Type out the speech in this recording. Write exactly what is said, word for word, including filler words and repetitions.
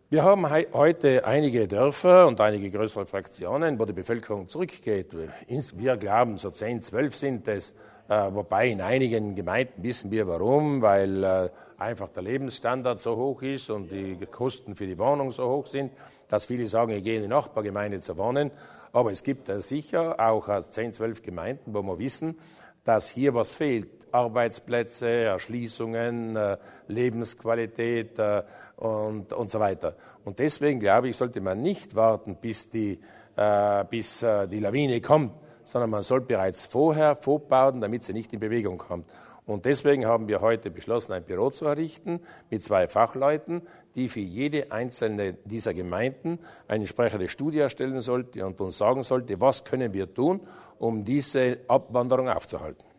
Wir haben he heute einige Dörfer und einige größere Fraktionen, wo die Bevölkerung zurückgeht. Wir glauben, so zehn, zwölf sind es, äh, wobei in einigen Gemeinden wissen wir warum, weil äh, einfach der Lebensstandard so hoch ist und die Kosten für die Wohnung so hoch sind, dass viele sagen, ich gehe in die Nachbargemeinde zu wohnen. Aber es gibt äh, sicher auch äh, zehn, zwölf Gemeinden, wo wir wissen, dass hier was fehlt. Arbeitsplätze, Erschließungen, äh, Lebensqualität äh, und, und so weiter. Und deswegen, glaube ich, sollte man nicht warten, bis die, äh, bis, äh, die Lawine kommt, sondern man soll bereits vorher vorbauen, damit sie nicht in Bewegung kommt. Und deswegen haben wir heute beschlossen, ein Büro zu errichten mit zwei Fachleuten, die für jede einzelne dieser Gemeinden eine entsprechende Studie erstellen sollte und uns sagen sollte, was können wir tun, um diese Abwanderung aufzuhalten.